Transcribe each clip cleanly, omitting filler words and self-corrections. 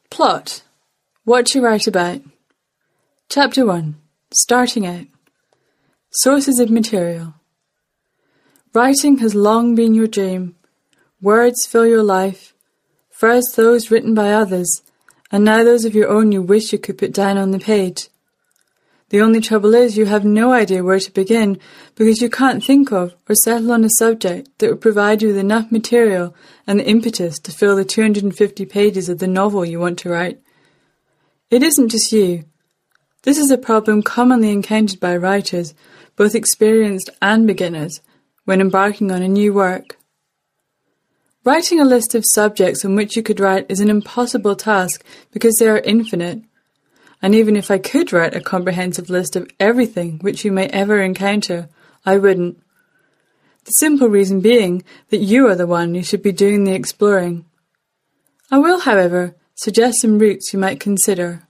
Plot. What to write about. Chapter 1. Starting out. Sources of material. Writing has long been your dream. Words fill your life. First those written by others, and now those of your own you wish you could put down on the page. The only trouble is you have no idea where to begin because you can't think of or settle on a subject that would provide you with enough material and the impetus to fill the 250 pages of the novel you want to write. It isn't just you. This is a problem commonly encountered by writers, both experienced and beginners, when embarking on a new work. Writing a list of subjects on which you could write is an impossible task because they are infinite. And even if I could write a comprehensive list of everything which you may ever encounter, I wouldn't. The simple reason being that you are the one who should be doing the exploring. I will, however, suggest some routes you might consider.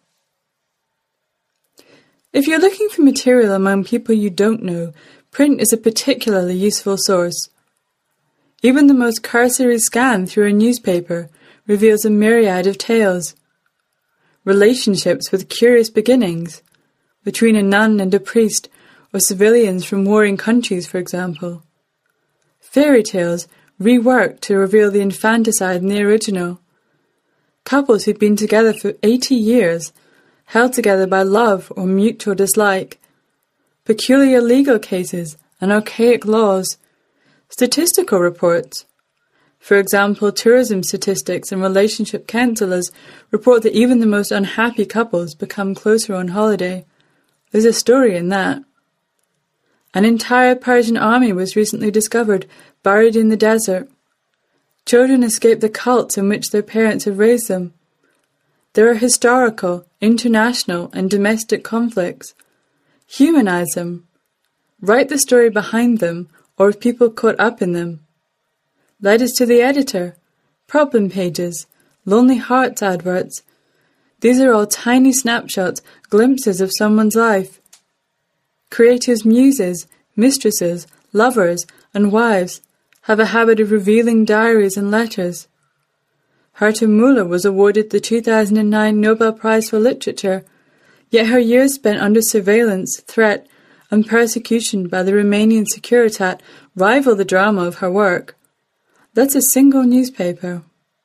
If you're looking for material among people you don't know, print is a particularly useful source. Even the most cursory scan through a newspaper reveals a myriad of tales. Relationships with curious beginnings, between a nun and a priest, or civilians from warring countries, for example. Fairy tales reworked to reveal the infanticide in the original. Couples who'd been together for 80 years, held together by love or mutual dislike. Peculiar legal cases and archaic laws. Statistical reports. For example, tourism statistics and relationship counsellors report that even the most unhappy couples become closer on holiday. There's a story in that. An entire Persian army was recently discovered, buried in the desert. Children escape the cults in which their parents have raised them. There are historical, international, and domestic conflicts. Humanize them. Write the story behind them, or of people caught up in them. Letters to the editor, problem pages, Lonely Hearts adverts. These are all tiny snapshots, glimpses of someone's life. Creators' muses, mistresses, lovers, and wives have a habit of revealing diaries and letters. Herta Müller was awarded the 2009 Nobel Prize for Literature, yet her years spent under surveillance, threat, and persecution by the Romanian Securitate rival the drama of her work. That's a single newspaper.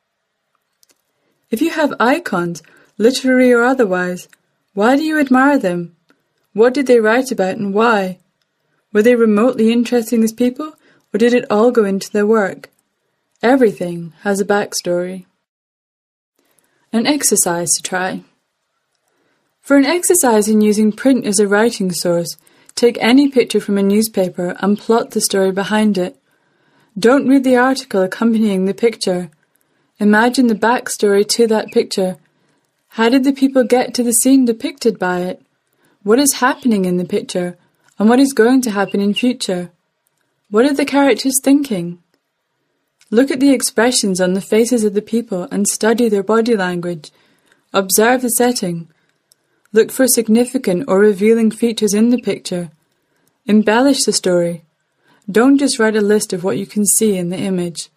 If you have icons, literary or otherwise, why do you admire them? What did they write about and why? Were they remotely interesting as people, or did it all go into their work? Everything has a backstory. An exercise to try. For an exercise in using print as a writing source, take any picture from a newspaper and plot the story behind it. Don't read the article accompanying the picture. Imagine the backstory to that picture. How did the people get to the scene depicted by it? What is happening in the picture, and what is going to happen in future? What are the characters thinking? Look at the expressions on the faces of the people and study their body language. Observe the setting. Look for significant or revealing features in the picture. Embellish the story. Don't just write a list of what you can see in the image.